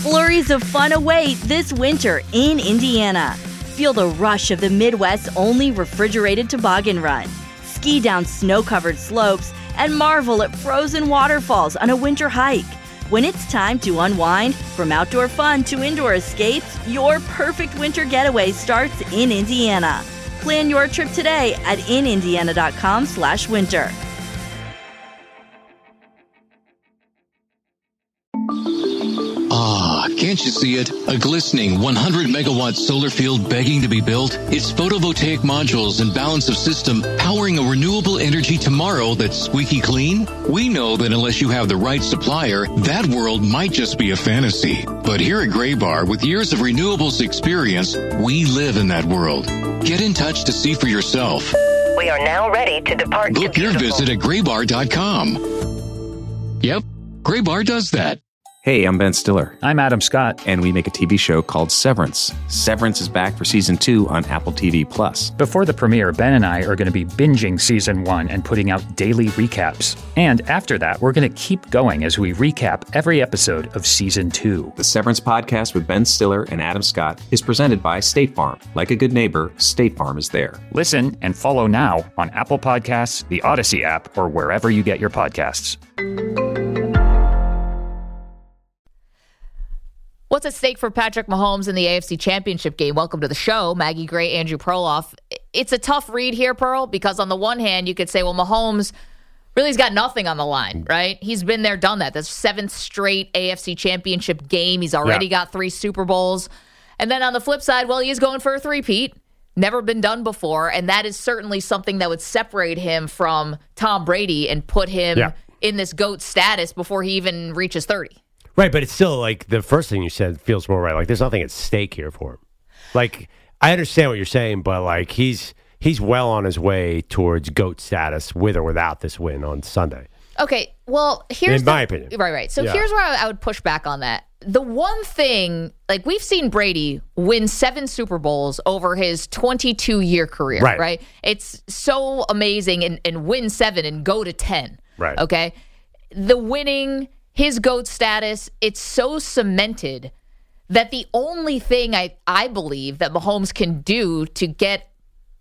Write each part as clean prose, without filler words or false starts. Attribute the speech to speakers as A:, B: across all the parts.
A: Flurries of fun await this winter in Indiana. Feel the rush of the Midwest's only refrigerated toboggan run. Ski down snow-covered slopes and marvel at frozen waterfalls on a winter hike. When it's time to unwind, from outdoor fun to indoor escapes, your perfect winter getaway starts in Indiana. Plan your trip today at inindiana.com/winter.
B: Can't you see it? A glistening 100-megawatt solar field begging to be built? It's photovoltaic modules and balance of system powering a renewable energy tomorrow that's squeaky clean? We know that unless you have the right supplier, that world might just be a fantasy. But here at Graybar, with years of renewables experience, we live in that world. Get in touch to see for yourself.
C: We are now ready to depart.
B: Book your visit at graybar.com. Yep, Graybar does that.
D: Hey, I'm Ben Stiller.
E: I'm Adam Scott.
D: And we make a TV show called Severance. Severance is back for Season 2 on Apple TV+.
E: Before the premiere, Ben and I are going to be binging Season 1 and putting out daily recaps. And after that, we're going to keep going as we recap every episode of Season 2.
D: The Severance podcast with Ben Stiller and Adam Scott is presented by State Farm. Like a good neighbor, State Farm is there.
E: Listen and follow now on Apple Podcasts, the Odyssey app, or wherever you get your podcasts.
F: What's at stake for Patrick Mahomes in the AFC Championship game? Welcome to the show. Maggie Gray, Andrew Perloff. It's a tough read here, Pearl, because on the one hand, you could say, well, Mahomes really has got nothing on the line, right? He's been there, done that. That's 7th straight AFC Championship game. He's already got 3 Super Bowls. And then on the flip side, well, he is going for a three-peat. Never been done before, and that is certainly something that would separate him from Tom Brady and put him in this GOAT status before he even reaches 30.
G: Right, but it's still like the first thing you said feels more right. Like there's nothing at stake here for him. Like I understand what you're saying, but like he's well on his way towards GOAT status with or without this win on Sunday.
F: Okay, well, here's
G: my opinion.
F: Right. So here's where I would push back on that. The one thing, like we've seen Brady win 7 Super Bowls over his 22-year career, right? It's so amazing and win 7 and go to 10.
G: Right.
F: Okay. The winning, his GOAT status, it's so cemented that the only thing I believe that Mahomes can do to get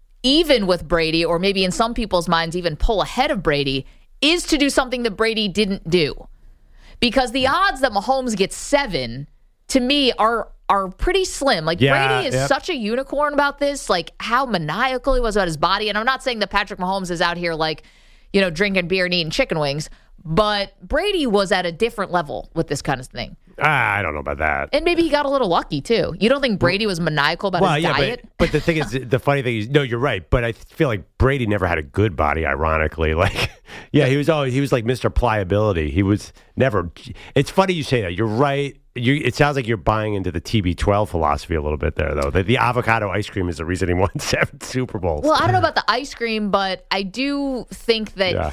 F: even with Brady, or maybe in some people's minds even pull ahead of Brady, is to do something that Brady didn't do. Because the odds that Mahomes gets 7, to me, are pretty slim. Like, Brady is such a unicorn about this, like how maniacal he was about his body. And I'm not saying that Patrick Mahomes is out here like, you know, drinking beer and eating chicken wings. But Brady was at a different level with this kind of thing.
G: I don't know about that.
F: And maybe he got a little lucky, too. You don't think Brady was maniacal about his diet?
G: But the thing is, the funny thing is, no, you're right. But I feel like Brady never had a good body, ironically. Like, he was like Mr. Pliability. He was never. It's funny you say that. You're right. It sounds like you're buying into the TB12 philosophy a little bit there, though. The avocado ice cream is the reason he won 7 Super Bowls.
F: Well, I don't know about the ice cream, but I do think that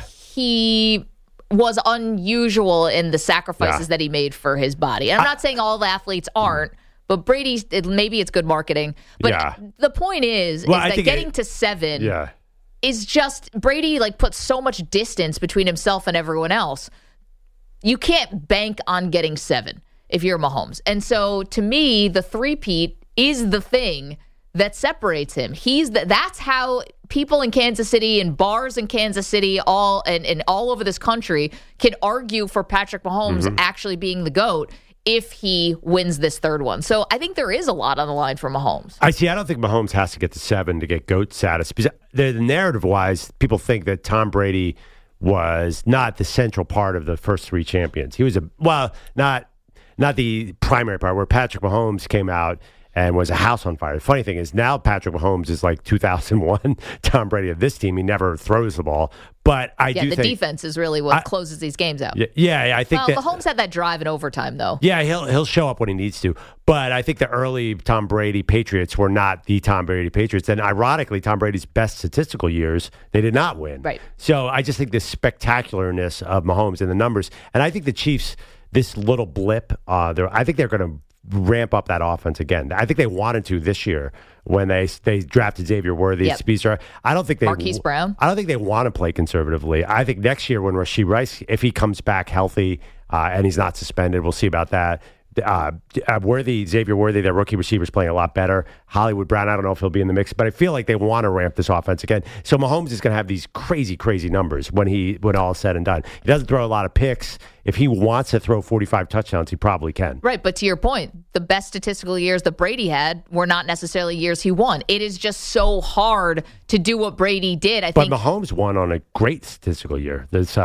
F: he was unusual in the sacrifices that he made for his body. And I'm not saying all the athletes aren't, but Brady, maybe it's good marketing. But the point is that getting to 7 is just, Brady like puts so much distance between himself and everyone else. You can't bank on getting 7 if you're Mahomes. And so to me, the three-peat is the thing that separates him. That's how people in Kansas City and bars in Kansas City all over this country can argue for Patrick Mahomes actually being the GOAT if he wins this 3rd one. So I think there is a lot on the line for Mahomes.
G: I don't think Mahomes has to get to 7 to get GOAT status. Because the narrative-wise, people think that Tom Brady was not the central part of the first 3 champions. He was not the primary part, where Patrick Mahomes came out and was a house on fire. The funny thing is now Patrick Mahomes is like 2001 Tom Brady of this team. He never throws the ball. But I do think... the
F: defense is really what closes these games out.
G: I think that...
F: Mahomes had that drive in overtime, though.
G: Yeah, he'll show up when he needs to. But I think the early Tom Brady Patriots were not the Tom Brady Patriots. And ironically, Tom Brady's best statistical years, they did not win.
F: Right.
G: So I just think the spectacularness of Mahomes and the numbers. And I think the Chiefs, this little blip, I think they're going to ramp up that offense again. I think they wanted to this year when they drafted Xavier Worthy, speedster. I don't think they
F: Marquise Brown.
G: I don't think they want to play conservatively. I think next year when Rashee Rice, if he comes back healthy and he's not suspended, we'll see about that. Xavier Worthy, their rookie receiver, is playing a lot better. Hollywood Brown, I don't know if he'll be in the mix, but I feel like they want to ramp this offense again. So Mahomes is going to have these crazy, crazy numbers when all is said and done. He doesn't throw a lot of picks. If he wants to throw 45 touchdowns, he probably can.
F: Right, but to your point, the best statistical years that Brady had were not necessarily years he won. It is just so hard to do what Brady did.
G: But Mahomes won on a great statistical year. This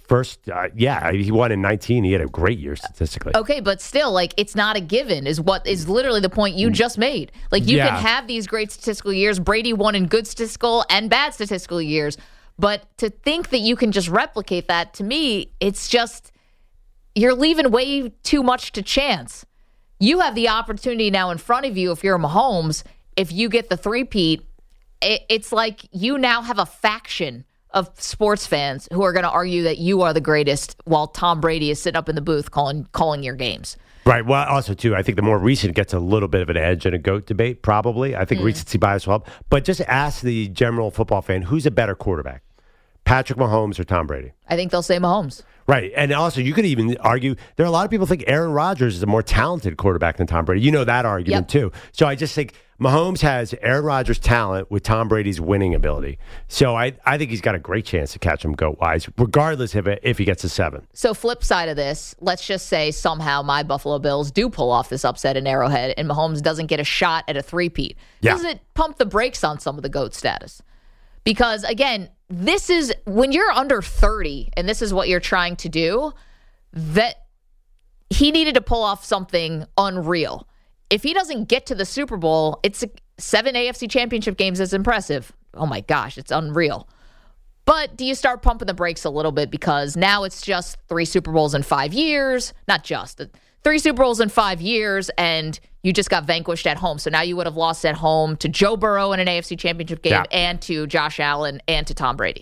G: he won in 19. He had a great year statistically.
F: Okay, but still, like, it's not a given is what is literally the point you just made. Like, you can have these great statistical years. Brady won in good statistical and bad statistical years. But to think that you can just replicate that, to me, it's just... You're leaving way too much to chance. You have the opportunity now in front of you if you're Mahomes. If you get the three-peat, it's like you now have a faction of sports fans who are going to argue that you are the greatest while Tom Brady is sitting up in the booth calling your games.
G: Right. Well, also, too, I think the more recent gets a little bit of an edge in a GOAT debate, probably. I think recency bias will help. But just ask the general football fan, who's a better quarterback, Patrick Mahomes or Tom Brady?
F: I think they'll say Mahomes.
G: Right. And also, you could even argue, there are a lot of people who think Aaron Rodgers is a more talented quarterback than Tom Brady. You know that argument, too. So I just think Mahomes has Aaron Rodgers' talent with Tom Brady's winning ability. So I think he's got a great chance to catch him GOAT-wise, regardless of if he gets a 7.
F: So flip side of this, let's just say somehow my Buffalo Bills do pull off this upset in Arrowhead and Mahomes doesn't get a shot at a three-peat. Does it pump the brakes on some of the GOAT status? Because, again, this is when you're under 30 and this is what you're trying to do, that he needed to pull off something unreal. If he doesn't get to the Super Bowl, it's 7 AFC championship games is impressive. Oh my gosh, it's unreal. But do you start pumping the brakes a little bit because now it's just 3 Super Bowls in 5 years? Not just 3 Super Bowls in 5 years, and you just got vanquished at home. So now you would have lost at home to Joe Burrow in an AFC championship game and to Josh Allen and to Tom Brady.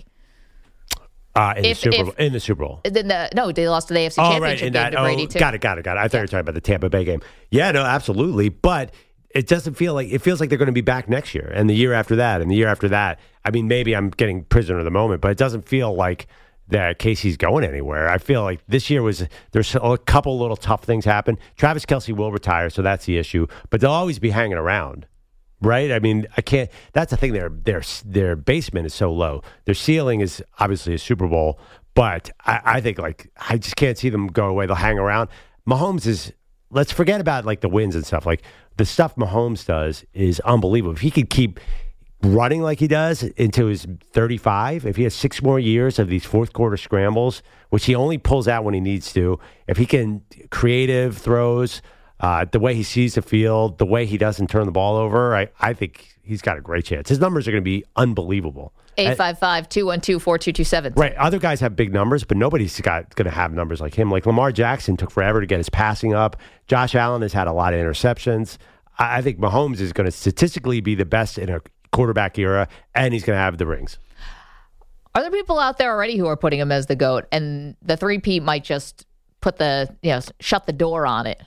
G: In the Super Bowl.
F: No, they lost to the AFC championship game to Brady, too.
G: Got it. I thought you were talking about the Tampa Bay game. Yeah, no, absolutely. But it doesn't feel like, it feels like they're going to be back next year and the year after that and the year after that. I mean, maybe I'm getting prisoner of the moment, but it doesn't feel like that Casey's going anywhere. I feel like this year there's a couple little tough things happen. Travis Kelce will retire, so that's the issue. But they'll always be hanging around, right? I mean, I can't. That's the thing. Their basement is so low. Their ceiling is obviously a Super Bowl, but I think I just can't see them go away. They'll hang around. Mahomes is. Let's forget about the wins and stuff. Like the stuff Mahomes does is unbelievable. If he could keep running like he does into his 35, if he has 6 more years of these fourth quarter scrambles, which he only pulls out when he needs to, if he can creative throws, the way he sees the field, the way he doesn't turn the ball over, I think he's got a great chance. His numbers are going to be unbelievable.
F: 855-212-4227.
G: Right. Other guys have big numbers, but nobody's going to have numbers like him. Like Lamar Jackson took forever to get his passing up. Josh Allen has had a lot of interceptions. I think Mahomes is going to statistically be the best in a quarterback era, and he's going to have the rings.
F: Are there people out there already who are putting him as the GOAT, and the 3-peat might just put shut the door on it?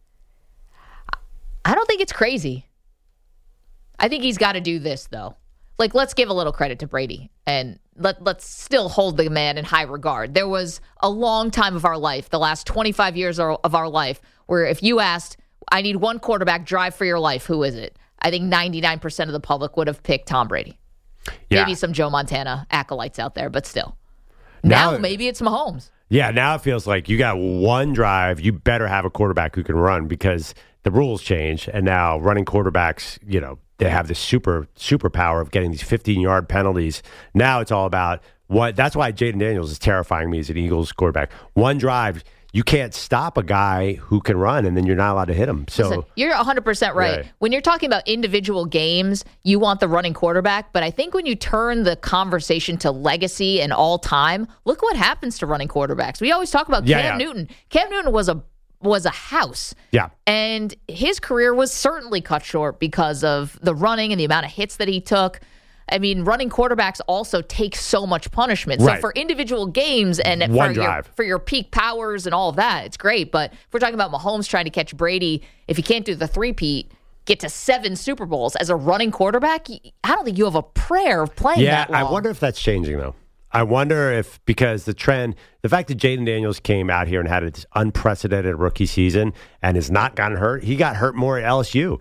F: I don't think it's crazy. I think he's got to do this, though. Let's give a little credit to Brady, and let's still hold the man in high regard. There was a long time of our life, the last 25 years of our life, where if you asked, I need one quarterback, drive for your life, who is it? I think 99% of the public would have picked Tom Brady. Yeah. Maybe some Joe Montana acolytes out there, but still. Now maybe it's Mahomes.
G: Yeah, now it feels like you got one drive. You better have a quarterback who can run because the rules change. And now running quarterbacks, they have this super power of getting these 15-yard penalties. Now it's all about that's why Jaden Daniels is terrifying me as an Eagles quarterback. One drive, you can't stop a guy who can run, and then you're not allowed to hit him. So
F: listen, you're 100% right. When you're talking about individual games, you want the running quarterback. But I think when you turn the conversation to legacy and all time, look what happens to running quarterbacks. We always talk about Cam Newton. Cam Newton was a house. Yeah. And his career was certainly cut short because of the running and the amount of hits that he took. I mean, running quarterbacks also take so much punishment. So for individual games and for your peak powers and all of that, it's great. But if we're talking about Mahomes trying to catch Brady, if you can't do the 3-peat, get to 7 Super Bowls as a running quarterback, I don't think you have a prayer of playing that long.
G: I wonder if that's changing, though. I wonder if, because the fact that Jaden Daniels came out here and had this unprecedented rookie season and has not gotten hurt, he got hurt more at LSU.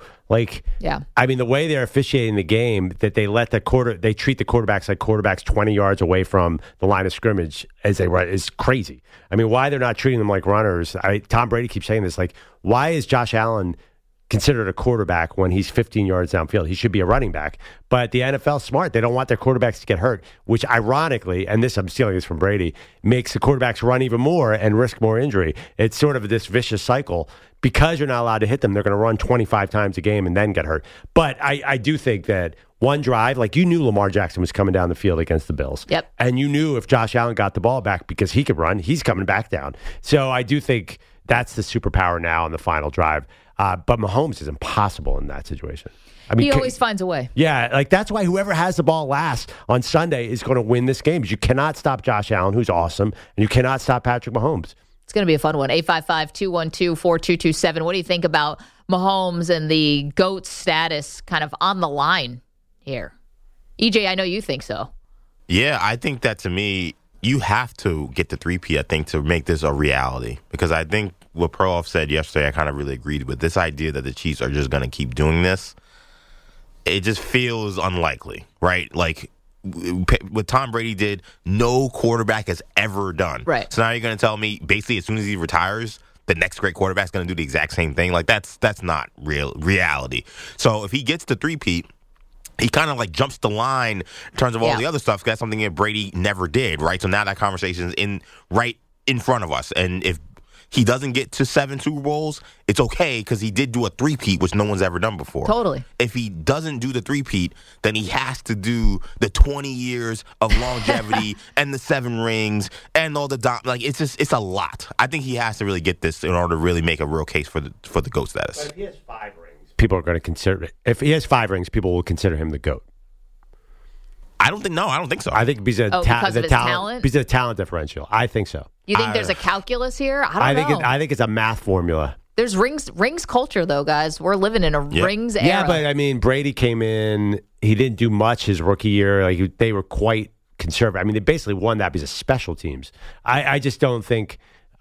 G: I mean, the way they're officiating the game, that they let they treat the quarterbacks like quarterbacks 20 yards away from the line of scrimmage as they run is crazy. I mean, why they're not treating them like runners? Tom Brady keeps saying this, why is Josh Allen considered a quarterback when he's 15 yards downfield? He should be a running back. But the NFL's smart. They don't want their quarterbacks to get hurt, which ironically, and I'm stealing this from Brady, makes the quarterbacks run even more and risk more injury. It's sort of this vicious cycle. Because you're not allowed to hit them, they're going to run 25 times a game and then get hurt. But I do think that one drive, you knew Lamar Jackson was coming down the field against the Bills.
F: Yep.
G: And you knew if Josh Allen got the ball back because he could run, he's coming back down. So I do think that's the superpower now in the final drive. But Mahomes is impossible in that situation. I mean,
F: he always finds a way.
G: Yeah, that's why whoever has the ball last on Sunday is going to win this game. You cannot stop Josh Allen, who's awesome, and you cannot stop Patrick Mahomes.
F: It's going to be a fun one. 855-212-4227. What do you think about Mahomes and the GOAT status kind of on the line here? EJ, I know you think so.
H: Yeah, I think that, to me, you have to get the 3P, I think, to make this a reality. Because I think what Perloff said yesterday, I kind of really agreed with. This idea that the Chiefs are just going to keep doing this, it just feels unlikely, right? What Tom Brady did, no quarterback has ever done.
F: Right.
H: So now you're going to tell me, basically, as soon as he retires, the next great quarterback's going to do the exact same thing? That's not reality. So if he gets the 3P, he kind of jumps the line in terms of all the other stuff. That's something that Brady never did, right? So now that conversation is right in front of us. And if he doesn't get to 7 Super Bowls, it's okay because he did do a 3-peat, which no one's ever done before.
F: Totally.
H: If he doesn't do the 3-peat, then he has to do the 20 years of longevity and the 7 rings and all the it's a lot. I think he has to really get this in order to really make a real case for the GOAT status.
G: But if he has 5 rings, people are going to consider it. If he has 5 rings, people will consider him the GOAT.
H: I don't think so.
G: I think because of his
F: talent?
G: Because of the talent differential. I think so.
F: You think there's a calculus here? I don't know.
G: I think it's a math formula.
F: There's rings culture, though, guys. We're living in a rings era.
G: Yeah, but I mean, Brady came in. He didn't do much his rookie year. They were quite conservative. I mean, they basically won that because of special teams. I just don't think.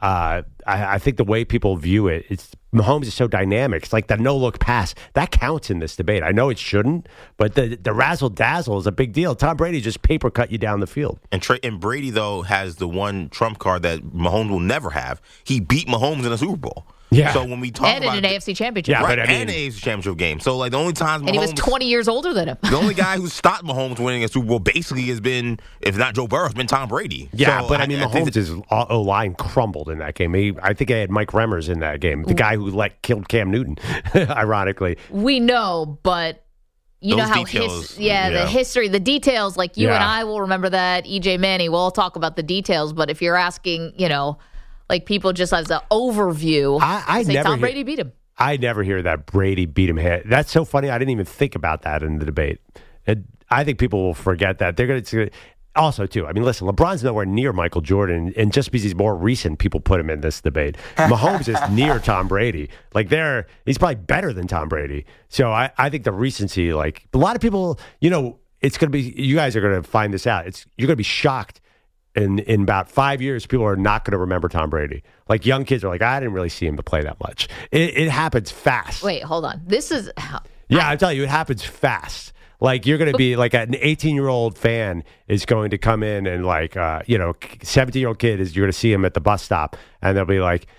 G: I think the way people view it, Mahomes is so dynamic. It's like the no-look pass. That counts in this debate. I know it shouldn't, but the razzle-dazzle is a big deal. Tom Brady just paper cut you down the field.
H: And Brady, though, has the one trump card that Mahomes will never have. He beat Mahomes in a Super Bowl.
G: Yeah.
H: So when we talk about
F: in an AFC Championship.
G: Yeah,
H: right,
G: but I mean,
H: and an AFC Championship game. So the only times Mahomes,
F: and he was 20 years older than him.
H: The only guy who stopped Mahomes winning a Super Bowl basically has been, if not Joe Burrow, it's been Tom Brady.
G: Yeah,
H: so
G: but I mean, Mahomes' O-line crumbled in that game. I think they had Mike Remmers in that game, the guy who killed Cam Newton, ironically.
F: We know, but you know how the history, the details, you and I will remember that. EJ Manny, we'll all talk about the details, but if you're asking, people just as an overview,
G: I
F: say
G: never
F: Tom Brady beat him.
G: I never hear that Brady beat him. That's so funny. I didn't even think about that in the debate. I think people will forget that. They're going to also, too. I mean, listen, LeBron's nowhere near Michael Jordan, and just because he's more recent, people put him in this debate. Mahomes is near Tom Brady. He's probably better than Tom Brady. So I think the recency, a lot of people, it's going to be, you guys are going to find this out. You're going to be shocked. In about 5 years, people are not going to remember Tom Brady. Young kids are I didn't really see him to play that much. It happens fast.
F: Wait, hold on. This is...
G: I'm telling you, it happens fast. You're going to be an 18-year-old fan is going to come in and 17-year-old kid you're going to see him at the bus stop and they'll be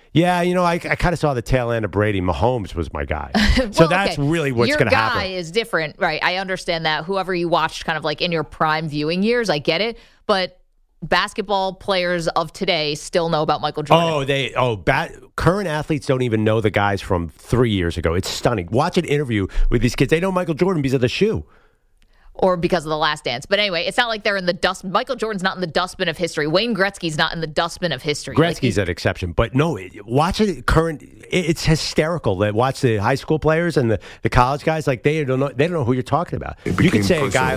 G: I kind of saw the tail end of Brady. Mahomes was my guy. So that's really what's going to happen.
F: Your guy is different, right? I understand that. Whoever you watched kind of in your prime viewing years, I get it. But basketball players of today still know about Michael Jordan.
G: Current athletes don't even know the guys from 3 years ago. It's stunning. Watch an interview with these kids. They know Michael Jordan because of the shoe.
F: Or because of The Last Dance. But anyway, it's not like they're in the dust. Michael Jordan's not in the dustbin of history. Wayne Gretzky's not in the dustbin of history.
G: Gretzky's an exception. But no, watch it it's hysterical. Watch the high school players and the college guys. They don't know who you're talking about. You can say a guy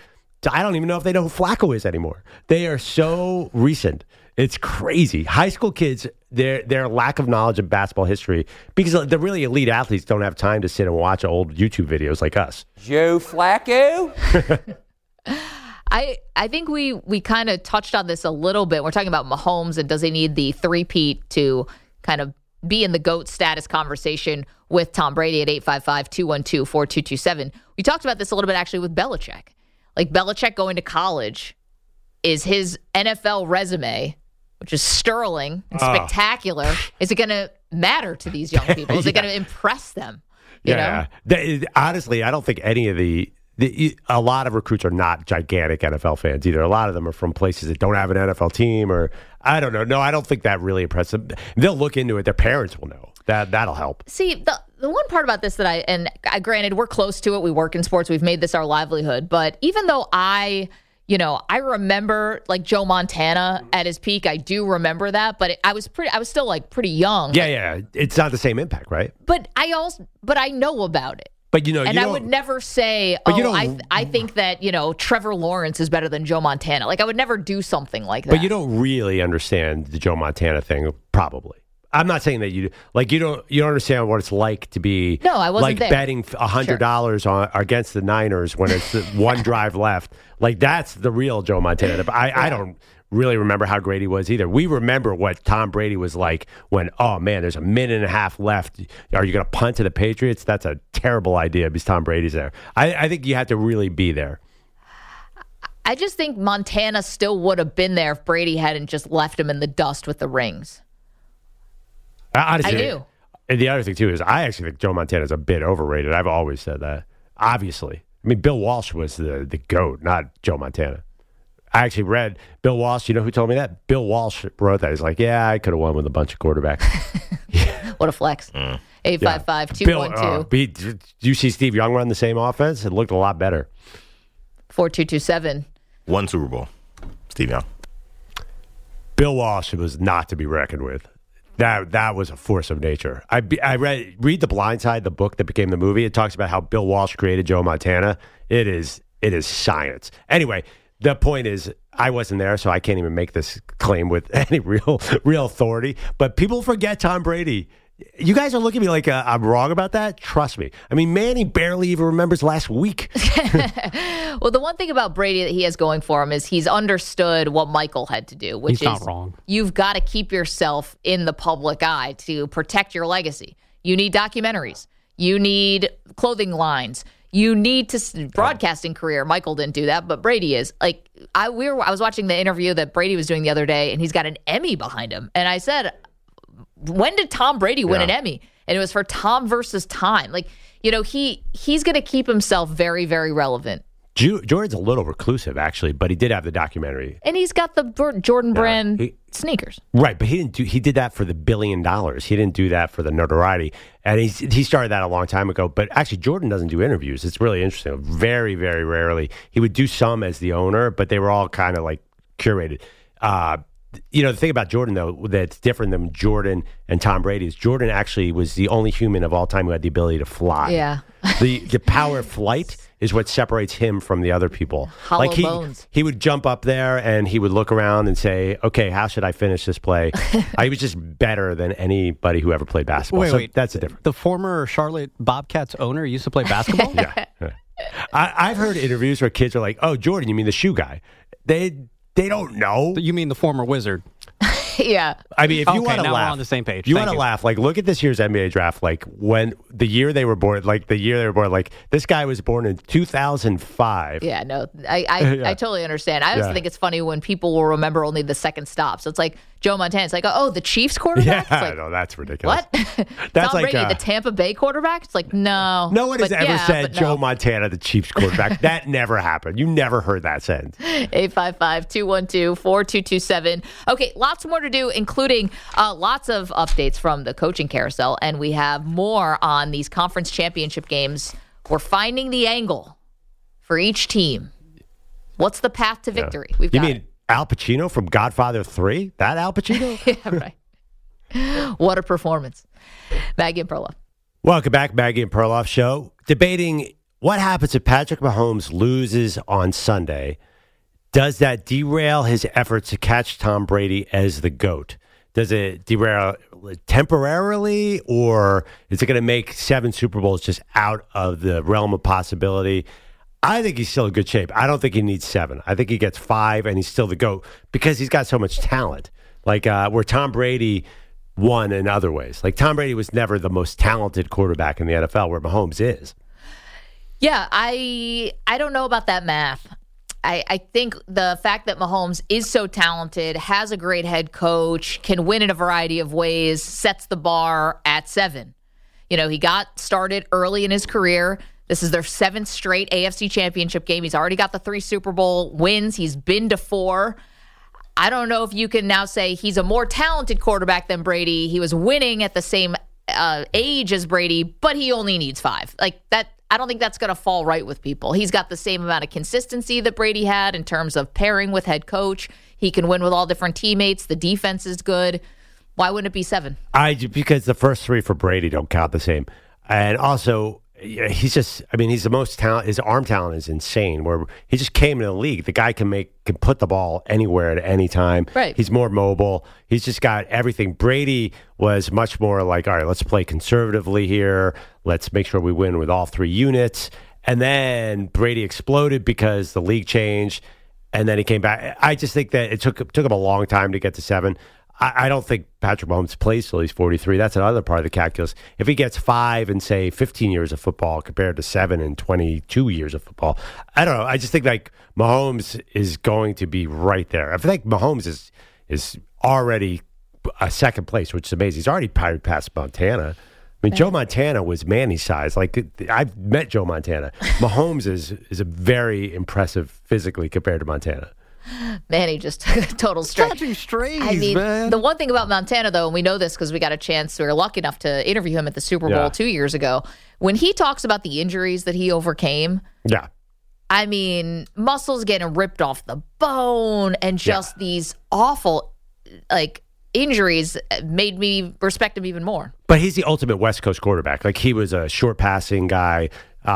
G: I don't even know if they know who Flacco is anymore. They are so recent. It's crazy. High school kids, their lack of knowledge of basketball history, because the really elite athletes don't have time to sit and watch old YouTube videos like us.
I: Joe Flacco?
F: I think we kind of touched on this a little bit. We're talking about Mahomes and does he need the three-peat to kind of be in the GOAT status conversation with Tom Brady at 855-212-4227. We talked about this a little bit actually with Belichick. Like Belichick going to college is his NFL resume, which is sterling and spectacular. Is it going to matter to these young people? Is it going to impress them? You know?
G: Honestly, I don't think any of a lot of recruits are not gigantic NFL fans either. A lot of them are from places that don't have an NFL team, or I don't know. No, I don't think that really impresses them. They'll look into it. Their parents will know. That'll help.
F: See, the one part about this that I granted, we're close to it. We work in sports. We've made this our livelihood. But even though I remember like Joe Montana at his peak. I do remember that, but I was still like pretty young.
G: Yeah. It's not the same impact, right?
F: But I know about it.
G: But
F: I would never say, I think that Trevor Lawrence is better than Joe Montana. Like I would never do something like that.
G: But you don't really understand the Joe Montana thing, probably. I'm not saying that you don't understand what it's like to be
F: I wasn't there.
G: Betting $100 on against the Niners when it's one drive left. Like that's the real Joe Montana. But I don't really remember how great he was either. We remember what Tom Brady was like when, oh man, there's a minute and a half left. Are you going to punt to the Patriots? That's a terrible idea because Tom Brady's there. I think you have to really be there.
F: I just think Montana still would have been there if Brady hadn't just left him in the dust with the rings.
G: Honestly,
F: I do.
G: And the other thing, too, is I actually think Joe Montana is a bit overrated. I've always said that. Obviously. I mean, Bill Walsh was the GOAT, not Joe Montana. I actually read Bill Walsh. You know who told me that? Bill Walsh wrote that. He's like, yeah, I could have won with a bunch of quarterbacks.
F: What a flex. 855-212.
G: Did you see Steve Young run the same offense? It looked a lot better.
F: 4227.
H: One Super Bowl. Steve Young.
G: Bill Walsh was not to be reckoned with. That was a force of nature. Read The Blind Side, the book that became the movie. It talks about how Bill Walsh created Joe Montana. It is science. Anyway, the point is, I wasn't there, so I can't even make this claim with any real authority. But people forget Tom Brady. You guys are looking at me like I'm wrong about that? Trust me. I mean, Manny barely even remembers last week.
F: Well, the one thing about Brady that he has going for him is he's understood what Michael had to do, which
I: he's not wrong.
F: You've got to keep yourself in the public eye to protect your legacy. You need documentaries. You need clothing lines. You need to broadcasting career. Michael didn't do that, but Brady is. Like I was watching the interview that Brady was doing the other day, and he's got an Emmy behind him. And I said, when did Tom Brady win an Emmy? And it was for Tom versus Time. Like, he's going to keep himself very, very relevant.
G: Jordan's a little reclusive, actually, but he did have the documentary.
F: And he's got the Jordan brand sneakers.
G: Right, but he did that for the $1 billion. He didn't do that for the notoriety. And he started that a long time ago. But actually, Jordan doesn't do interviews. It's really interesting. Very, very rarely. He would do some as the owner, but they were all kind of like curated. The thing about Jordan, though, that's different than Jordan and Tom Brady is Jordan actually was the only human of all time who had the ability to fly.
F: Yeah.
G: The power of flight is what separates him from the other people.
F: Hollow bones.
G: He would jump up there and he would look around and say, okay, how should I finish this play? He was just better than anybody who ever played basketball. Wait, that's the difference.
I: The former Charlotte Bobcats owner used to play basketball?
G: Yeah. I've heard interviews where kids are like, oh, Jordan, you mean the shoe guy? They don't know.
I: You mean the former Wizard?
F: Yeah.
G: I mean, if you want to
I: now
G: laugh,
I: we're on the same page.
G: You want to laugh. Like, look at this year's NBA draft. Like, when the year they were born, like this guy was born in 2005.
F: Yeah, no, I totally understand. I also think it's funny when people will remember only the second stop. So it's like Joe Montana. It's like, oh, the Chiefs quarterback?
G: Yeah,
F: like,
G: no, that's ridiculous.
F: What?
G: That's
F: Tom
G: like
F: Brady, the Tampa Bay quarterback? It's like, no.
G: No one has ever said Joe
F: no.
G: Montana, the Chiefs quarterback. That never happened. You never heard that sentence.
F: 855-212-4227. Okay, lots more to do, including lots of updates from the coaching carousel, and we have more on these conference championship games. We're finding the angle for each team. What's the path to victory? We've got it.
G: Al Pacino from Godfather 3? That Al Pacino?
F: Yeah, right. What a performance. Maggie and Perloff.
G: Welcome back, Maggie and Perloff Show. Debating what happens if Patrick Mahomes loses on Sunday. Does that derail his efforts to catch Tom Brady as the GOAT? Does it derail temporarily, or is it going to make 7 Super Bowls just out of the realm of possibility? I think he's still in good shape. I don't think he needs 7. I think he gets 5, and he's still the GOAT because he's got so much talent. Like where Tom Brady won in other ways. Like Tom Brady was never the most talented quarterback in the NFL, where Mahomes is.
F: Yeah, I don't know about that math. I think the fact that Mahomes is so talented, has a great head coach, can win in a variety of ways, sets the bar at 7. He got started early in his career. This is their 7th straight AFC championship game. He's already got the 3 Super Bowl wins. He's been to 4. I don't know if you can now say he's a more talented quarterback than Brady. He was winning at the same age as Brady, but he only needs 5. Like that, I don't think that's going to fall right with people. He's got the same amount of consistency that Brady had in terms of pairing with head coach. He can win with all different teammates. The defense is good. Why wouldn't it be 7?
G: Because the first 3 for Brady don't count the same. And also, he's the most talent. His arm talent is insane. Where he just came into the league, the guy can put the ball anywhere at any time.
F: Right.
G: He's more mobile. He's just got everything. Brady was much more like, all right, let's play conservatively here. Let's make sure we win with all 3 units. And then Brady exploded because the league changed, and then he came back. I just think that it took him a long time to get to 7. I don't think Patrick Mahomes plays till he's 43. That's another part of the calculus. If he gets 5 and, say, 15 years of football compared to 7 and 22 years of football, I don't know. I just think, like, Mahomes is going to be right there. I think Mahomes is already a second place, which is amazing. He's already past Montana. I mean, Joe Montana was Manny's size. Like, I've met Joe Montana. Mahomes is a very impressive physically compared to Montana.
F: Manny just took a total stretch.
I: Catching strays,
F: I mean,
I: man.
F: The one thing about Montana, though, and we know this because we got a chance, we were lucky enough to interview him at the Super Bowl 2 years ago. When he talks about the injuries that he overcame, I mean, muscles getting ripped off the bone and just these awful, like, injuries made me respect him even more.
G: But he's the ultimate West Coast quarterback. Like, he was a short passing guy.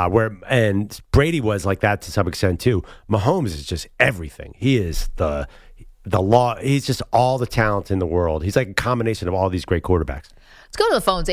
G: And Brady was like that to some extent too. Mahomes is just everything. He is the law. He's just all the talent in the world. He's like a combination of all these great quarterbacks.
F: Let's go to the phones,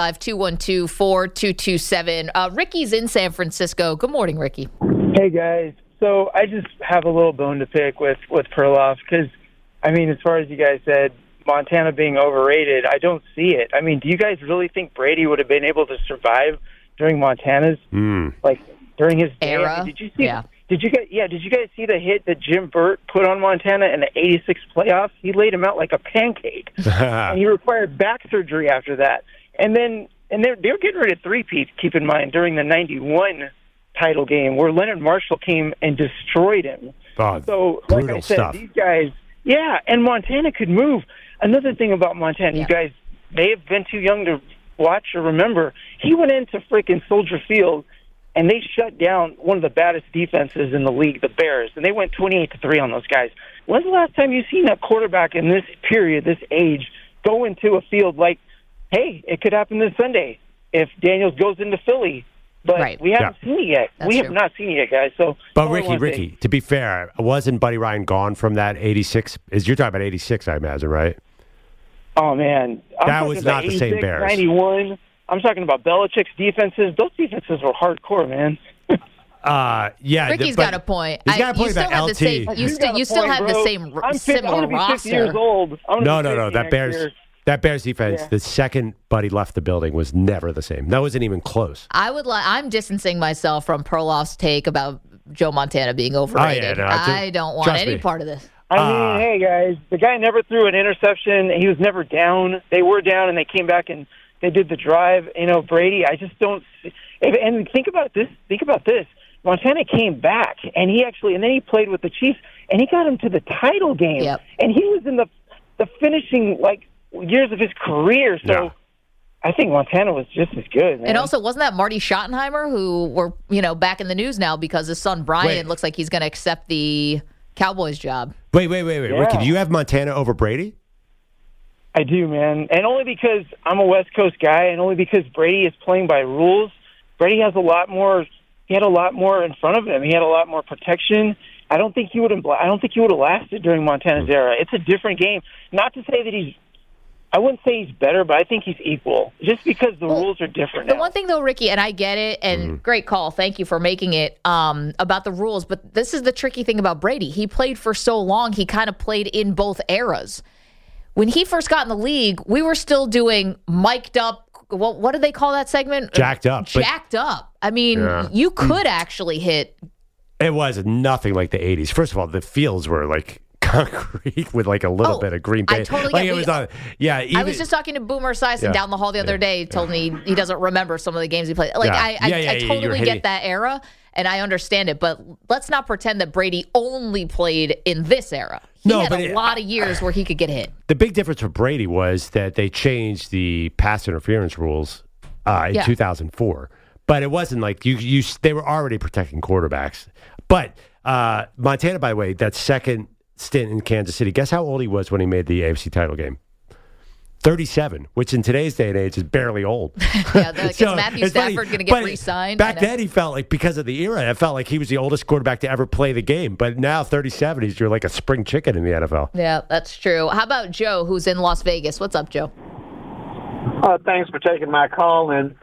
F: 855-212-4227. Ricky's in San Francisco. Good morning, Ricky.
J: Hey, guys. So I just have a little bone to pick with Perloff because, I mean, as far as you guys said, Montana being overrated, I don't see it. I mean, do you guys really think Brady would have been able to survive during Montana's during his
F: era?
J: Did you see? Did you guys see the hit that Jim Burt put on Montana in the '86 playoffs? He laid him out like a pancake, and he required back surgery after that. And they were getting rid of 3-peats. Keep in mind during the '91 title game where Leonard Marshall came and destroyed him. So, like I said, these guys, and Montana could move. Another thing about Montana, you guys may have been too young to watch or remember, he went into freaking Soldier Field and they shut down one of the baddest defenses in the league, the Bears, and they went 28-3 on those guys. When's the last time you've seen a quarterback in this period, this age, go into a field like, hey, it could happen this Sunday if Daniels goes into Philly? But we haven't seen it yet. We have not seen it yet, guys. So,
G: but Ricky, to be fair, wasn't Buddy Ryan gone from that 86? You're talking about 86, I imagine, right?
J: Oh, man.
G: That was not the same Bears.
J: 91. I'm talking about Belichick's defenses. Those defenses were hardcore, man.
F: Ricky's got a point.
G: He's got a point about LT.
F: You still have the same similar roster.
J: 50 years old.
G: No. That Bears defense, the second Buddy left the building, was never the same. That wasn't even close.
F: I'm distancing myself from Perloff's take about Joe Montana being overrated. I don't want any part of this.
J: I mean, hey, guys, the guy never threw an interception. He was never down. They were down, and they came back and they did the drive. You know, Brady, I just don't – and think about this. Montana came back, and then he played with the Chiefs, and he got him to the title game.
F: Yep.
J: And he was in the finishing, years of his career. So I think Montana was just as good, man.
F: And also, wasn't that Marty Schottenheimer, who we're, back in the news now because his son Brian looks like he's going to accept the Cowboys job.
G: Wait. Ricky, do you have Montana over Brady?
J: I do, man. And only because I'm a West Coast guy and only because Brady is playing by rules. Brady has a lot more. He had a lot more in front of him. He had a lot more protection. I don't think he would have lasted during Montana's era. It's a different game. Not to say that he's I wouldn't say he's better, but I think he's equal, just because the rules are different now.
F: The one thing, though, Ricky, and I get it, and great call, thank you for making it, about the rules, but this is the tricky thing about Brady. He played for so long, he kind of played in both eras. When he first got in the league, we were still doing mic'd up, what do they call that segment?
G: Jacked up.
F: Jacked up. I mean, you could actually hit.
G: It was nothing like the 80s. First of all, the fields were like concrete with like a little bit of green paint.
F: I totally
G: like
F: get
G: it was on, even,
F: I was just talking to Boomer Esiason down the hall the other day. He told me he doesn't remember some of the games he played. Like I totally get that era, and I understand it. But let's not pretend that Brady only played in this era. He had a lot of years where he could get hit.
G: The big difference for Brady was that they changed the pass interference rules in 2004. But it wasn't like they were already protecting quarterbacks. But Montana, by the way, that second stint in Kansas City, guess how old he was when he made the AFC title game? 37, which in today's day and age is barely old.
F: Is Matthew Stafford going to get re-signed?
G: Back then, he felt like, because of the era, it felt like he was the oldest quarterback to ever play the game. But now, 37, you're like a spring chicken in the NFL.
F: Yeah, that's true. How about Joe, who's in Las Vegas? What's up, Joe?
K: Thanks for taking my call. And,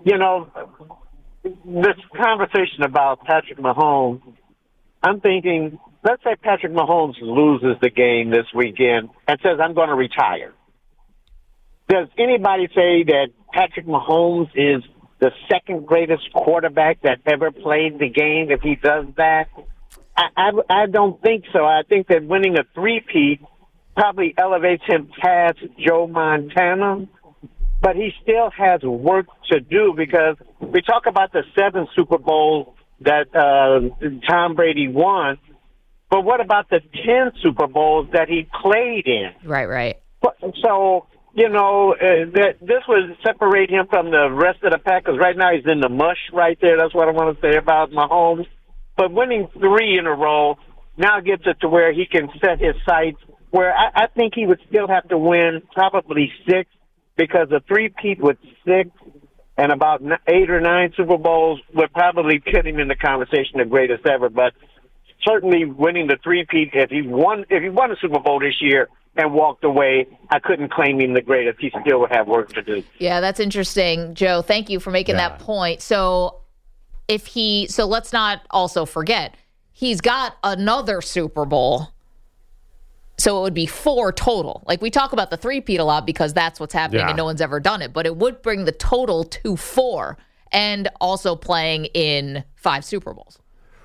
K: this conversation about Patrick Mahomes, I'm thinking, let's say Patrick Mahomes loses the game this weekend and says, I'm going to retire. Does anybody say that Patrick Mahomes is the second greatest quarterback that ever played the game if he does that? I don't think so. I think that winning a three-peat probably elevates him past Joe Montana, but he still has work to do, because we talk about the 7 Super Bowls that Tom Brady won, but what about the 10 Super Bowls that he played in?
F: Right.
K: So, that this would separate him from the rest of the pack, because right now he's in the mush right there. That's what I want to say about Mahomes. But winning 3 in a row now gets it to where he can set his sights, where I think he would still have to win probably 6, because a three-peat with 6 and about 8 or 9 Super Bowls would probably put him in the conversation of greatest ever. But certainly winning the three-peat, if he won a Super Bowl this year and walked away, I couldn't claim him the greatest. He still would have work to do.
F: Yeah, that's interesting, Joe. Thank you for making that point. So let's not also forget, he's got another Super Bowl. So it would be 4 total. Like, we talk about the three-peat a lot because that's what's happening and no one's ever done it. But it would bring the total to 4, and also playing in 5 Super Bowls.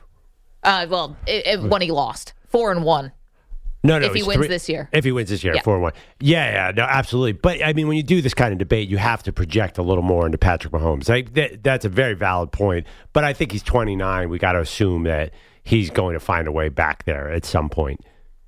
F: When he lost. 4-1.
G: No,
F: if he wins this year.
G: If he wins this year, 4-1. Yeah, no, absolutely. But, I mean, when you do this kind of debate, you have to project a little more into Patrick Mahomes. That's a very valid point. But I think he's 29. We got to assume that he's going to find a way back there at some point.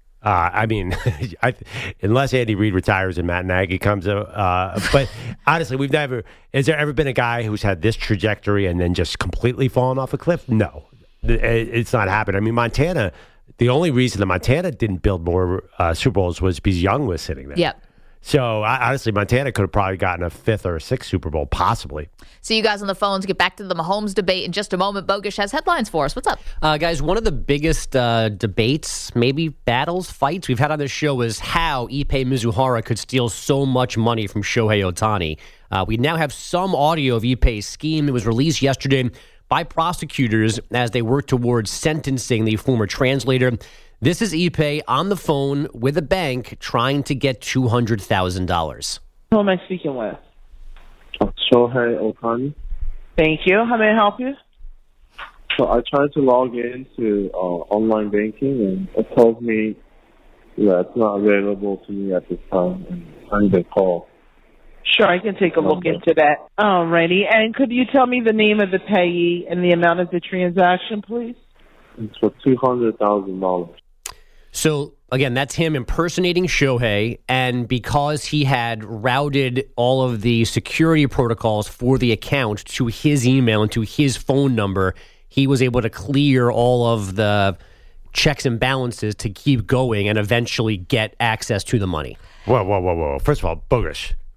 G: Unless Andy Reid retires and Matt Nagy comes up. But honestly, has there ever been a guy who's had this trajectory and then just completely fallen off a cliff? No, it's not happened. I mean, Montana, the only reason that Montana didn't build more Super Bowls was because Young was sitting there.
F: Yep.
G: So, honestly, Montana could have probably gotten a 5th or a 6th Super Bowl, possibly.
F: See you guys on the phones. Get back to the Mahomes debate in just a moment. Bogusch has headlines for us. What's up?
L: Guys, one of the biggest debates, maybe battles, fights we've had on this show is how Ippei Mizuhara could steal so much money from Shohei Ohtani. We now have some audio of Ippei's scheme. It was released yesterday by prosecutors as they work towards sentencing the former translator. This is Ippei on the phone with a bank trying to get $200,000.
M: Who am I speaking with?
N: Shohei Ohtani.
M: Thank you. How may I help you?
N: So I tried to log into online banking, and it tells me that it's not available to me at this time, and I need a call.
M: Sure, I can take a look into that. Alrighty. And could you tell me the name of the payee and the amount of the transaction, please?
N: It's for $200,000.
L: So, again, that's him impersonating Shohei, and because he had routed all of the security protocols for the account to his email and to his phone number, he was able to clear all of the checks and balances to keep going and eventually get access to the money.
G: Whoa. First of all, Bogusch,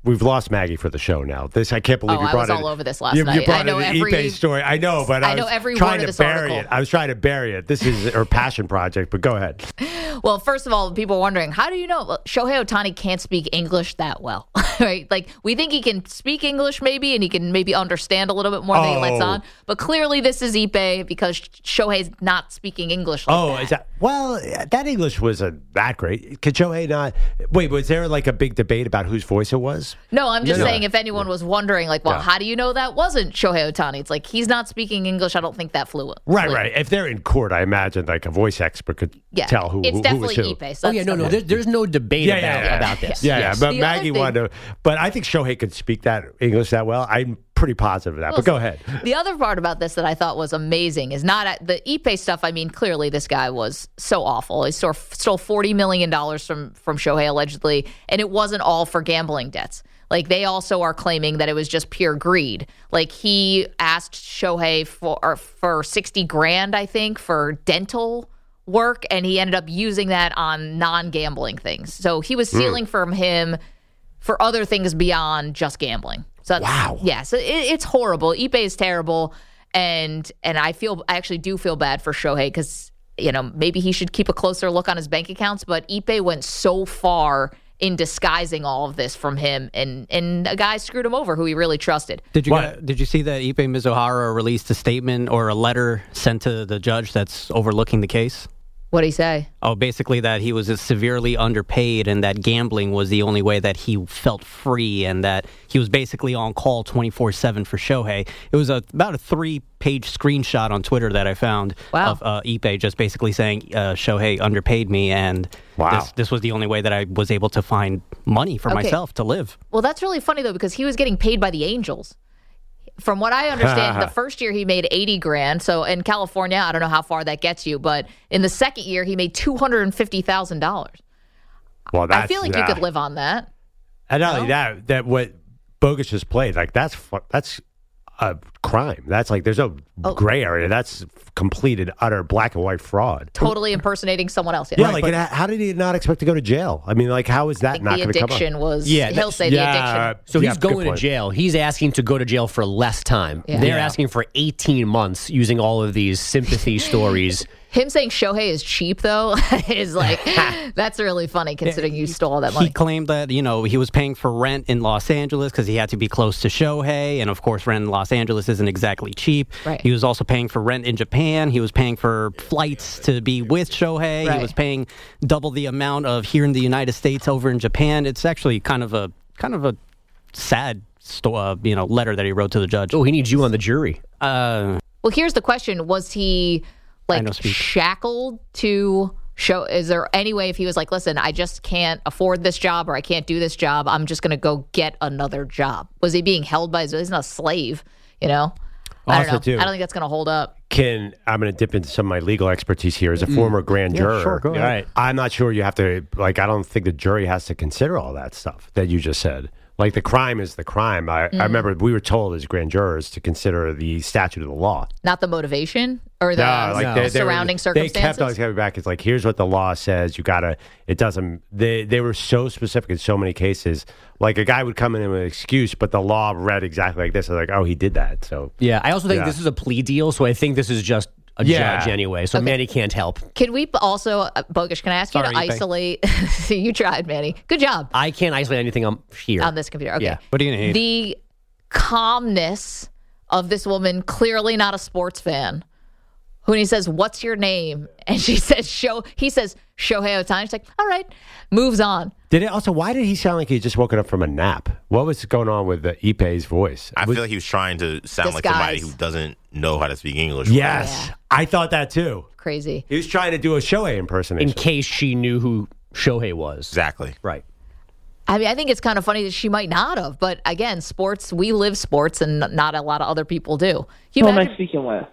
G: we've lost Maggie for the show now. I can't believe you brought
F: I was all over this last night.
G: You brought
F: I know
G: in the
F: every
G: Ippei story. I know, but I was
F: every
G: trying
F: word
G: to
F: of this
G: bury
F: article.
G: it. I was trying to bury it. This is her passion project, but go ahead.
F: Well, first of all, people are wondering, how do you know Shohei Ohtani can't speak English that well? Right? Like, we think he can speak English maybe, and he can maybe understand a little bit more than he lets on. But clearly this is Ippei because Shohei's not speaking English like that.
G: Is that? Well, that English wasn't that great. Could Shohei not? Wait, was there like a big debate about whose voice it was?
F: No, I'm just saying if anyone was wondering, like, well, how do you know that wasn't Shohei Ohtani? It's like he's not speaking English. I don't think that fluent.
G: Right. If they're in court, I imagine like a voice expert could tell who
F: it's
G: who
F: definitely
G: was who.
F: Ippei. So
L: No. There's no debate about this.
G: Yeah. But Maggie wanted to. But I think Shohei could speak that English that well. I'm pretty positive of that. But go ahead.
F: The other part about this that I thought was amazing is not the Ippei stuff. I mean, clearly this guy was so awful. He stole $40 million from Shohei allegedly, and it wasn't all for gambling debts. Like, they also are claiming that it was just pure greed. Like, he asked Shohei for $60,000, I think, for dental work, and he ended up using that on non-gambling things. So he was stealing from him for other things beyond just gambling. So wow. Yeah, so it's horrible. Ippei is terrible, and I actually do feel bad for Shohei because, maybe he should keep a closer look on his bank accounts, but Ippei went so far in disguising all of this from him, and a guy screwed him over who he really trusted.
I: Did you see that Ippei Mizuhara released a statement or a letter sent to the judge that's overlooking the case?
F: What did he say?
I: Oh, basically that he was severely underpaid and that gambling was the only way that he felt free and that he was basically on call 24/7 for Shohei. It was about a 3-page screenshot on Twitter that I found of Ippei just basically saying Shohei underpaid me and this was the only way that I was able to find money for myself to live.
F: Well, that's really funny, though, because he was getting paid by the Angels. From what I understand, the first year he made $80,000. So in California, I don't know how far that gets you, but in the second year he made $250,000.
G: Well,
F: I feel like you could live on that.
G: And not only that what Bogus just played, like that's a crime. That's like there's no gray area. That's completed utter black and white fraud.
F: Totally impersonating someone else.
G: Yeah, like how did he not expect to go to jail? I mean, like how is that not going to come up?
F: The addiction was. Yeah, he'll say the addiction.
L: So he's going to jail. He's asking to go to jail for less time. Yeah. They're asking for 18 months using all of these sympathy stories.
F: Him saying Shohei is cheap, though, is like, that's really funny considering you stole all that money.
I: He claimed that, he was paying for rent in Los Angeles because he had to be close to Shohei. And, of course, rent in Los Angeles isn't exactly cheap.
F: Right.
I: He was also paying for rent in Japan. He was paying for flights to be with Shohei. Right. He was paying double the amount of here in the United States over in Japan. It's actually kind of a sad letter that he wrote to the judge.
L: Oh, he needs you on the jury.
F: Well, here's the question. Was he shackled to show? Is there any way if he was like, listen, I just can't afford this job or I can't do this job, I'm just going to go get another job? Was he being held by he's not a slave, I don't know. I don't think that's going to hold up.
G: I'm going to dip into some of my legal expertise here as a former grand juror.
I: Sure, go ahead.
G: Right. I'm not sure you have to, I don't think the jury has to consider all that stuff that you just said. Like the crime is the crime. I remember we were told as grand jurors to consider the statute of the law.
F: Not the motivation or the surrounding circumstances?
G: They kept always coming back. It's like, here's what the law says. You got to, it doesn't, they were so specific in so many cases. Like a guy would come in with an excuse, but the law read exactly like this. I was like, oh, he did that. So
L: yeah, I also think this is a plea deal. So I think this is just a judge anyway. So Manny can't help.
F: Can we also, Bogus, can I ask you to isolate? You tried, Manny. Good job.
L: I can't isolate anything here.
F: On this computer. Okay.
L: Yeah.
I: What do you need?
F: The calmness of this woman, clearly not a sports fan, when he says, what's your name? And she says, he says, Shohei Ohtani. She's like, all right, moves on.
G: Why did he sound like he just woken up from a nap? What was going on with Ippei's voice?
H: I feel like he was trying to sound like somebody who doesn't know how to speak English.
G: Yes, I thought that too.
F: Crazy.
G: He was trying to do a Shohei impersonation.
L: In case she knew who Shohei was.
H: Exactly.
L: Right.
F: I mean, I think it's kind of funny that she might not have. But again, sports, we live sports and not a lot of other people do.
M: Who am I speaking with?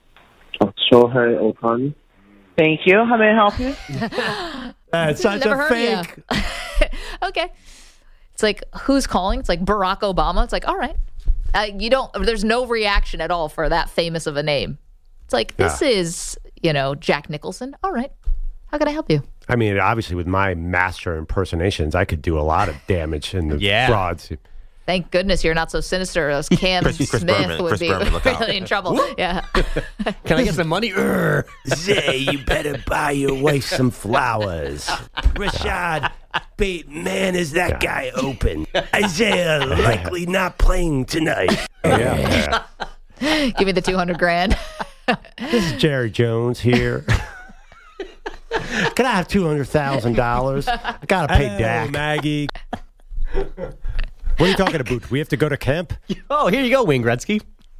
N: Shohei Ohtani.
M: Thank you. How may I help you?
G: It's such a fake.
F: Okay. It's like, who's calling? It's like Barack Obama. It's like, all right. There's no reaction at all for that famous of a name. It's like, this is, Jack Nicholson. All right. How can I help you?
G: I mean, obviously with my master impersonations, I could do a lot of damage in the frauds.
F: Thank goodness you're not so sinister. As Cam
H: Chris
F: Smith
H: Berman,
F: would
H: Chris
F: be
H: Berman, look out.
F: really in trouble. Yeah.
L: Can I get some money?
G: Zay, you better buy your wife some flowers. Rashad Bateman, man, is that guy open? Isaiah likely not playing tonight. Yeah.
F: Give me the $200,000.
G: This is Jerry Jones here. Can I have $200,000? I gotta pay Dak. Maggie. What are you talking about? We have to go to camp?
L: Oh, here you go, Wayne Gretzky.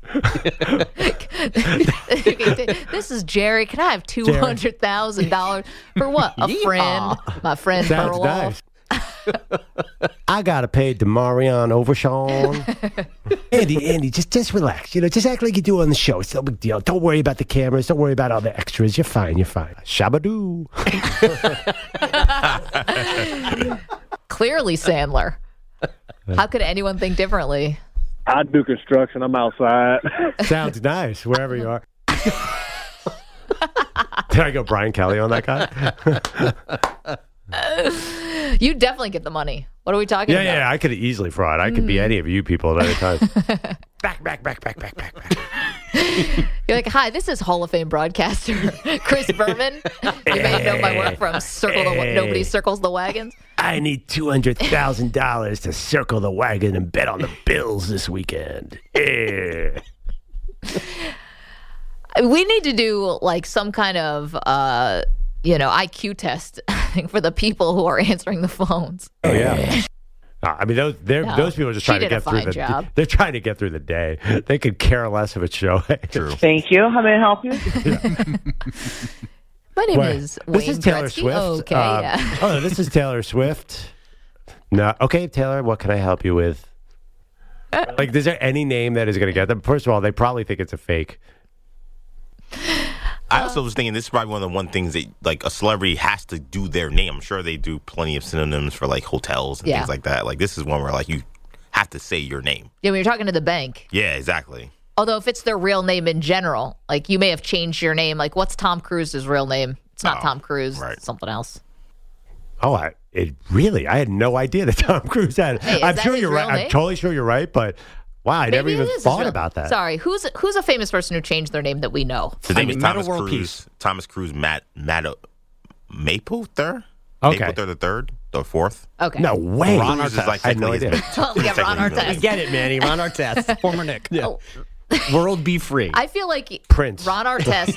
F: This is Jerry. Can I have $200,000 for what? A friend, my friend
G: Sounds
F: Burwell.
G: nice. I gotta pay DeMarion Overshawn. Andy, just relax. Just act like you do on the show. It's no big deal. Don't worry about the cameras. Don't worry about all the extras. You're fine. Shabadoo.
F: Clearly, Sandler. How could anyone think differently?
N: I do construction. I'm outside.
G: Sounds nice, wherever you are. Did I go Brian Kelly on that guy?
F: You definitely get the money. What are we talking about?
G: Yeah, I could easily fraud. I could be any of you people at any time. Back.
F: You're like, hi, this is Hall of Fame broadcaster Chris Berman. You may know my work from Nobody Circles the Wagons.
G: I need $200,000 to circle the wagon and bet on the Bills this weekend. Yeah.
F: We need to do like some kind of IQ test for the people who are answering the phones.
G: Oh yeah. I mean, those people are just trying to get through
F: job.
G: They're trying to get through the day. They could care less if it's show.
H: True.
M: Thank you. How may I help you?
F: My name is Wayne
G: This is Taylor
F: Gretzky.
G: Swift.
F: Okay, yeah.
G: Oh, this is Taylor Swift. No, okay, Taylor. What can I help you with? Like, is there any name that is going to get them? First of all, they probably think it's a fake.
H: I also was thinking this is probably one of the things that like a celebrity has to do their name. I'm sure they do plenty of synonyms for like hotels and things like that. Like this is one where like you have to say your name.
F: Yeah, when you're talking to the bank.
H: Yeah, exactly.
F: Although if it's their real name in general, like you may have changed your name. Like what's Tom Cruise's real name? It's not Tom Cruise.
H: Right.
F: It's something else.
G: Oh, I had no idea that Tom Cruise had.
F: Hey,
G: I'm
F: that
G: sure
F: his
G: you're right.
F: real name?
G: I'm totally sure you're right, but wow, I never
F: Maybe
G: even
F: it is his
G: thought
F: real-
G: about that.
F: Sorry, who's a famous person who changed their name that we know?
H: His name is
L: Meta
H: Thomas
L: World
H: Cruise.
L: Peace.
H: Thomas Cruise, Mapother?
G: Okay.
H: Mapother the third, the fourth.
F: Okay.
G: No way.
H: Ron Artest. Like
G: I had no
H: technically
G: idea.
H: his-
F: Oh, yeah, Ron
H: technically his
F: Artest.
L: We get it, Manny. Ron Artest. Former Nick. Yeah.
F: Oh.
L: World be free.
F: I feel like
G: Prince.
F: Ron Artest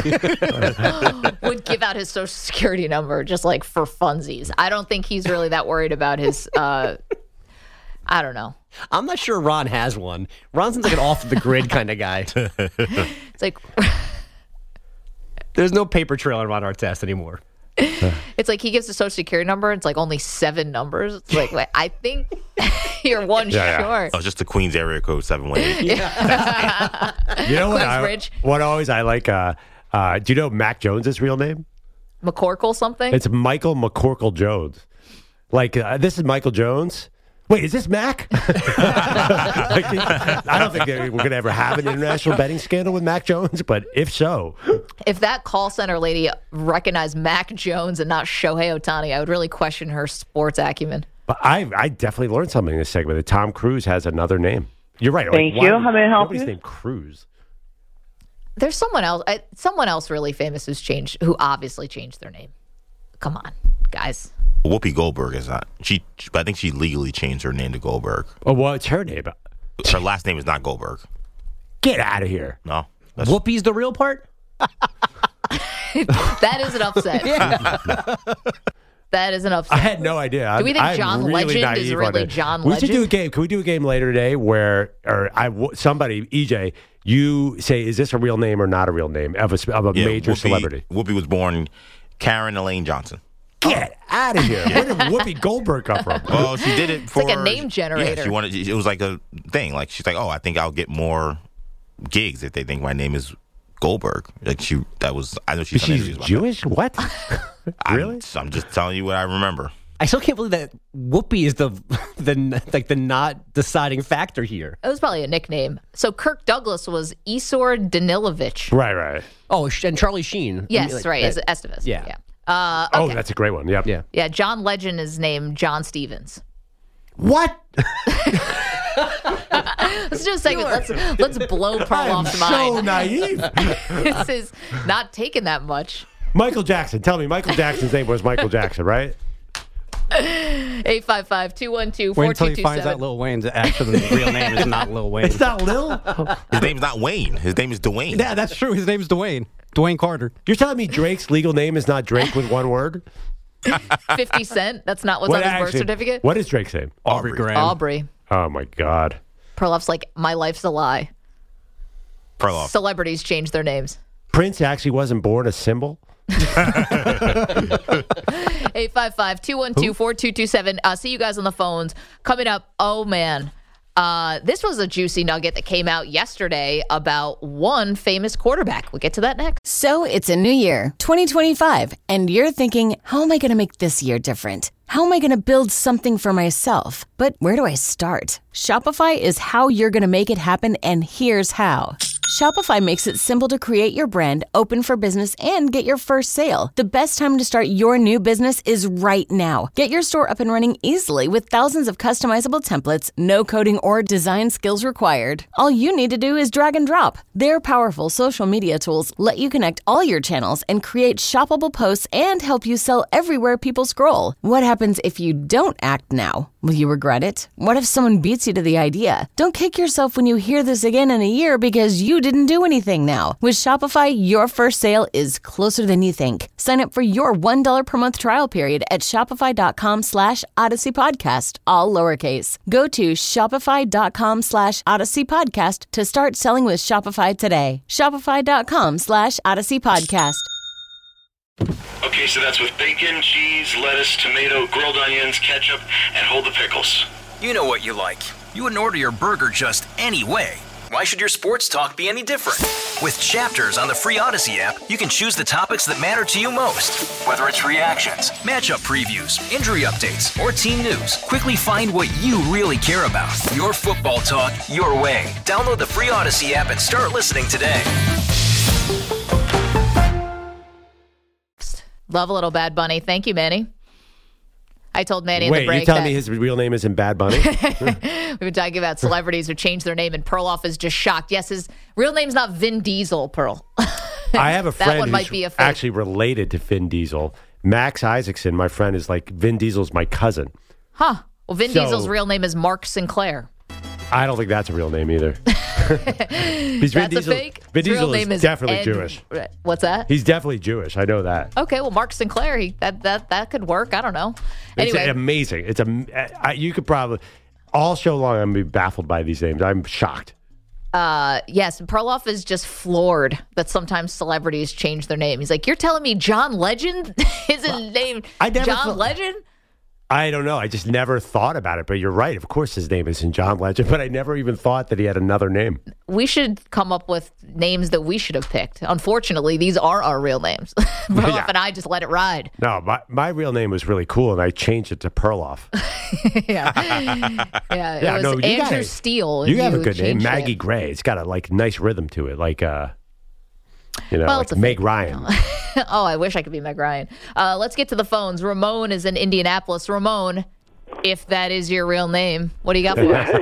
F: would give out his social security number just like for funsies. I don't think he's really that worried about his. I don't know.
L: I'm not sure Ron has one. Ron seems like an off the grid kind of guy.
F: It's like
L: There's no paper trail on Ron Artest anymore.
F: it's like he gives a social security number. It's like only 7 numbers. It's like wait, I think you're one short.
H: Oh, just the Queens area code 718.
G: You know what?
F: Queensbridge.
G: I like? Do you know Mac Jones' real name?
F: McCorkle something.
G: It's Michael McCorkle Jones. Like this is Michael Jones. Wait, is this Mac? I don't think we're going to ever have an international betting scandal with Mac Jones, but if so.
F: If that call center lady recognized Mac Jones and not Shohei Ohtani, I would really question her sports acumen.
G: But I definitely learned something in this segment that Tom Cruise has another name. You're right.
M: Thank you. How may I help
G: nobody's
M: you?
G: named Cruise.
F: There's someone else really famous who obviously changed their name. Come on, guys.
H: Whoopi Goldberg is not. I think she legally changed her name to Goldberg.
G: Oh, what's her name?
H: Her last name is not Goldberg.
G: Get out of here.
H: No.
L: Whoopi's the real part?
F: That is an upset. That is an upset.
G: I had no idea.
F: Do we think
G: I'm
F: John
G: really
F: Legend is
G: naive on
F: really
G: it.
F: John
G: We should do a
F: Legend?
G: game. Can we do a game later today where, somebody, EJ, you say, is this a real name or not a real name of a major celebrity?
H: Whoopi was born Karen Elaine Johnson.
G: Get out of here. Where did Whoopi Goldberg come from?
H: Well, she did it for...
F: like a name generator.
H: Yeah, she wanted... It was like a thing. Like, she's like, oh, I think I'll get more gigs if they think my name is Goldberg. Like, I know she's done interviews about
G: Jewish? What? Really?
H: I'm just telling you what I remember.
L: I still can't believe that Whoopi is the not deciding factor here.
F: It was probably a nickname. So Kirk Douglas was Isor Danilovich.
G: Right.
L: Oh, and Charlie Sheen.
F: Yes, right. As Estevez.
L: Yeah.
F: Okay.
G: Oh, that's a great one. Yep.
L: Yeah.
F: Yeah, John Legend is named John Stevens.
G: What?
F: Let's do a second. Let's blow Perloff's mind.
G: So naive.
F: This is not taking that much.
G: Michael Jackson. Tell me, Michael Jackson's name was Michael Jackson, right?
F: 855-212-4227.
I: Wait until he finds out Lil Wayne's actual real name is not Lil Wayne.
G: It's not Lil?
H: His name's not Wayne. His name is Dwayne.
I: Yeah, that's true. His name's Dwayne. Dwayne Carter.
G: You're telling me Drake's legal name is not Drake with one word?
F: 50 Cent. That's not what's on his birth certificate?
G: What is Drake's name?
I: Aubrey Graham.
F: Aubrey.
G: Oh, my God.
F: Perloff's like, my life's a lie.
H: Perloff.
F: Celebrities change their names.
G: Prince actually wasn't born a symbol?
F: 855-212-4227. See you guys on the phones. Coming up, oh, man. This was a juicy nugget that came out yesterday about one famous quarterback. We'll get to that next.
O: So it's a new year, 2025, and you're thinking, how am I going to make this year different? How am I going to build something for myself? But where do I start? Shopify is how you're going to make it happen, and here's how. Shopify makes it simple to create your brand, open for business, and get your first sale. The best time to start your new business is right now. Get your store up and running easily with thousands of customizable templates, no coding or design skills required. All you need to do is drag and drop. Their powerful social media tools let you connect all your channels and create shoppable posts and help you sell everywhere people scroll. What happens if you don't act now? Will you regret it? What if someone beats you to the idea? Don't kick yourself when you hear this again in a year because you didn't do anything now. With Shopify, your first sale is closer than you think. Sign up for your $1 per month trial period at shopify.com/Odyssey Podcast, all lowercase. Go to shopify.com/Odyssey Podcast to start selling with Shopify today. Shopify.com/Odyssey Podcast.
P: Okay, so that's with bacon, cheese, lettuce, tomato, grilled onions, ketchup, and hold the pickles.
Q: You know what you like. You wouldn't order your burger just any way. Why should your sports talk be any different? With Chapters on the free Odyssey app, you can choose the topics that matter to you most. Whether it's reactions, matchup previews, injury updates, or team news, quickly find what you really care about. Your football talk, your way. Download the free Odyssey app and start listening today.
F: Love a little Bad Bunny. Thank you, Manny. I told Manny in the break.
G: Wait, you're telling me his real name isn't Bad Bunny?
F: We've been talking about celebrities who change their name, and Perloff is just shocked. Yes, his real name's not Vin Diesel, Pearl.
G: I have a friend
F: that one might
G: who's
F: be a fake.
G: actually related to Vin Diesel. Max Isaacson, my friend, is like, Vin Diesel's my cousin.
F: Huh. Well, Vin Diesel's real name is Mark Sinclair.
G: I don't think that's a real name either.
F: That's a fake?
G: Vin
F: His real
G: Diesel
F: name
G: is
F: is
G: definitely
F: Ed-
G: Jewish.
F: What's that?
G: He's definitely Jewish. I know that.
F: Okay, well, Mark Sinclair, that could work. I don't know.
G: It's
F: Anyway,
G: amazing. You could probably, all show long, I'm going to be baffled by these names. I'm shocked.
F: yes, Perloff is just floored that sometimes celebrities change their name. He's like, you're telling me John Legend is his name? John Legend?
G: I don't know. I just never thought about it. But you're right. Of course his name isn't John Legend. But I never even thought that he had another name.
F: We should come up with names that we should have picked. Unfortunately, these are our real names. Perloff and I just let it ride.
G: No, my real name was really cool, and I changed it to Perloff.
F: It was Andrew Steele.
G: You have a good name,
F: changed
G: Maggie
F: it.
G: Gray. It's got a nice rhythm to it, like
F: it's a
G: Meg
F: fake,
G: Ryan.
F: Oh, I wish I could be Meg Ryan. Let's get to the phones. Ramon is in Indianapolis. Ramon, if that is your real name, what do you got for us?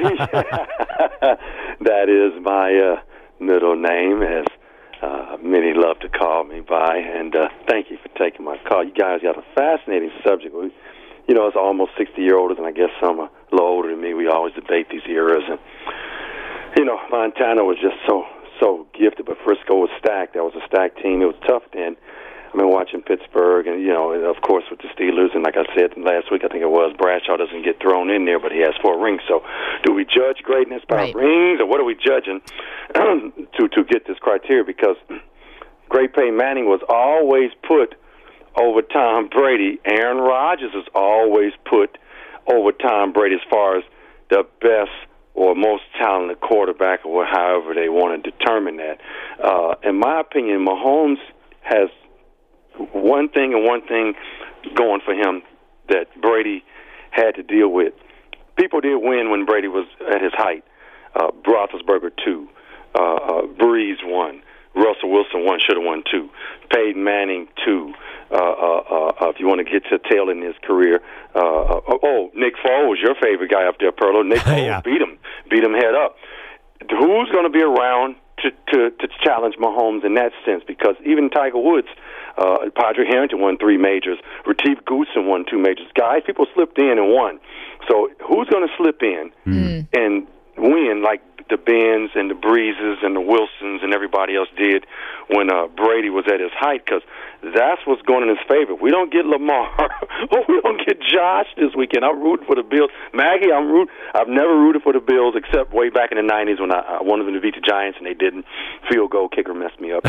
R: That is my middle name, as many love to call me by. And thank you for taking my call. You guys got a fascinating subject. It's almost 60-year-olds, and I guess some are a little older than me. We always debate these eras. And, Montana was just so gifted, but Frisco was stacked. That was a stacked team. It was tough then. I mean, watching Pittsburgh and, of course, with the Steelers. And like I said last week, I think it was, Bradshaw doesn't get thrown in there, but he has 4 rings. So do we judge greatness by rings, or what are we judging to get this criteria? Because great Peyton Manning was always put over Tom Brady. Aaron Rodgers is always put over Tom Brady as far as the best or most talented quarterback, or however they want to determine that. In my opinion, Mahomes has one thing going for him that Brady had to deal with. People did win when Brady was at his height. Roethlisberger 2, Breeze 1, Russell Wilson 1, should have won 2. Peyton Manning 2. If you want to get to the tail in his career, Nick Foles, your favorite guy up there, Perlo. Nick Foles beat him head up. Who's going to be around to challenge Mahomes in that sense? Because even Tiger Woods, Padraig Harrington won 3 majors. Retief Goosen won 2 majors. Guys, people slipped in and won. So who's going to slip in and win like the Bens and the Breezes and the Wilsons and everybody else did when Brady was at his height? Because that's what's going in his favor. If we don't get Lamar or we don't get Josh this weekend, I'm rooting for the Bills. Maggie, I've never rooted for the Bills except way back in the 90s when I wanted them to beat the Giants and they didn't. Field goal kicker messed me up.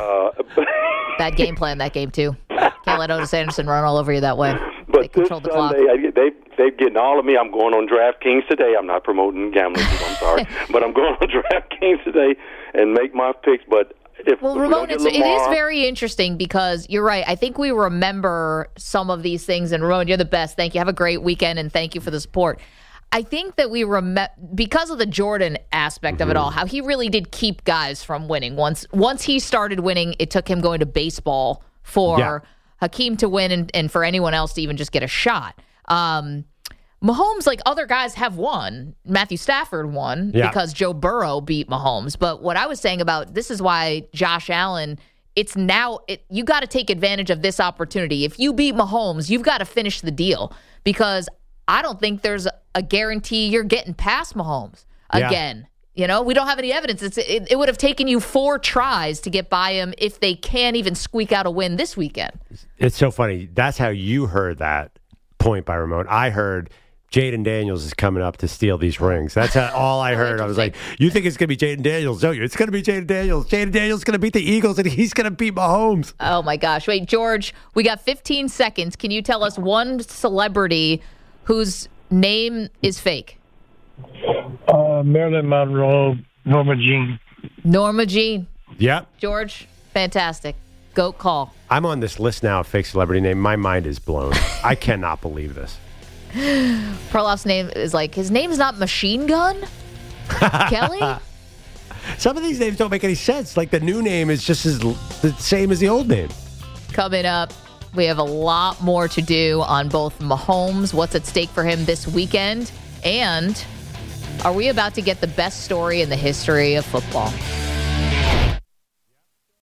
F: Bad game plan that game, too. Can't let Otis Anderson run all over you that way.
R: But this Sunday, they're getting all of me. I'm going on DraftKings today. I'm not promoting gambling. I'm sorry. But I'm going on DraftKings today and make my picks. But
F: Ramon, it is very interesting because you're right. I think we remember some of these things. And, Ramon, you're the best. Thank you. Have a great weekend, and thank you for the support. I think that we remember, because of the Jordan aspect of it all, how he really did keep guys from winning. Once he started winning, it took him going to baseball for Hakeem to win and for anyone else to even just get a shot. Mahomes, like other guys, have won. Matthew Stafford won because Joe Burrow beat Mahomes. But what I was saying about this is why Josh Allen, you got to take advantage of this opportunity. If you beat Mahomes, you've got to finish the deal because I don't think there's a guarantee you're getting past Mahomes again. You know, we don't have any evidence. It would have taken you 4 tries to get by him if they can't even squeak out a win this weekend.
G: It's so funny. That's how you heard that point by Ramon. I heard Jaden Daniels is coming up to steal these rings. That's all I heard. I was like, you think it's going to be Jaden Daniels, don't you? It's going to be Jaden Daniels. Jaden Daniels is going to beat the Eagles, and he's going to beat Mahomes.
F: Oh, my gosh. Wait, George, we got 15 seconds. Can you tell us one celebrity whose name is fake?
S: Marilyn Monroe, Norma Jean.
F: Norma Jean.
G: Yep.
F: George, fantastic. Goat call.
G: I'm on this list now of fake celebrity name. My mind is blown. I cannot believe this.
F: Perloff's name is his name's not Machine Gun? Kelly?
G: Some of these names don't make any sense. Like the new name is just the same as the old name.
F: Coming up, we have a lot more to do on both Mahomes, what's at stake for him this weekend, and are we about to get the best story in the history of football?